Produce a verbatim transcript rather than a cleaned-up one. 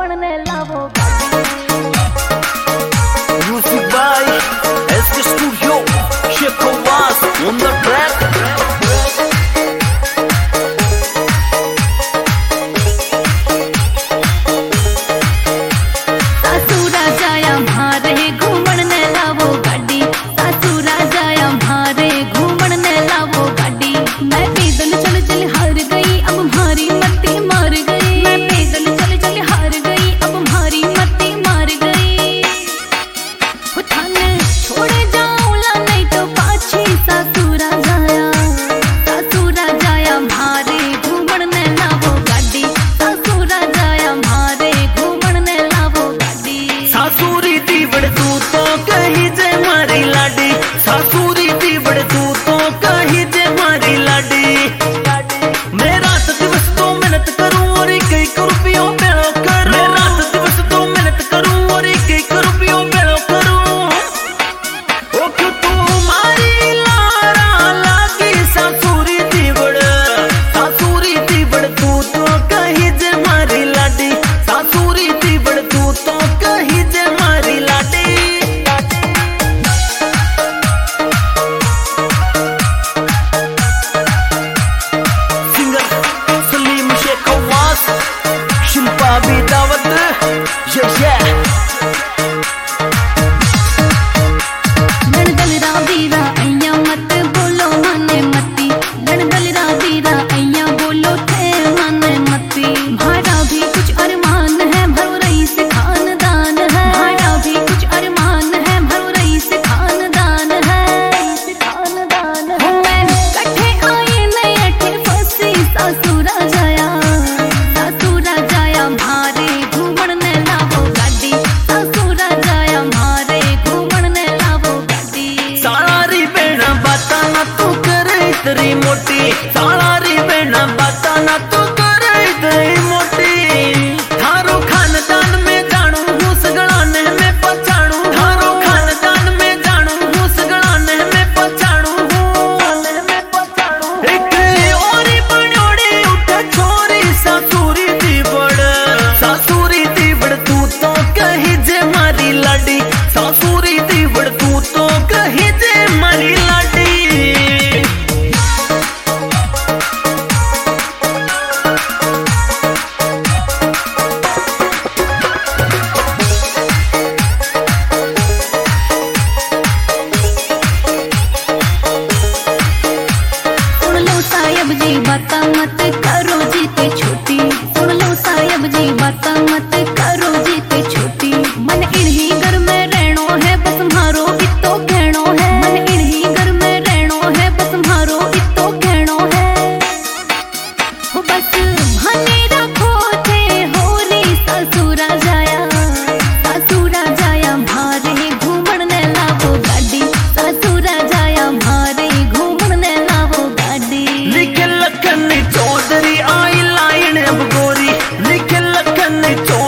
घूमण ने लावो Music by S K Studio, Sheikh Awas on the track. Yeah, yeah. इतनी मोटी सालारी बेना बाता ना तू करे इतनी मोटी थारो खानदान में जानू हूँ सगड़ाने में पहचानू थारो खानदान में जानू हूँ सगड़ाने में पहचानू एक ओरी बनोड़ी उठे छोरी सासुरी दी बड़ सासुरी दी बड़ तू तो कही जे मारी लाडी सासुरी दी बड़ तू तो कही जे मारी लाडी जी बाता मत करो जीते छोटी सुन लो साहब जी बाता मत करो जीते छोटी मन इन्हीं घर में रहनो है बस मारो इतो कहनो है मन इन्हीं घर में रहनो है बस मारो इतो कहनो है हो बस भने रखो थे होरी ससुरा जाया ससुरा जाया मारे घूमण ने लावो गाड़ी ससुरा जाया मारे घूमण ने लावो गाड़ी चौधरी आई लाइन अब गोरी निखिल लखन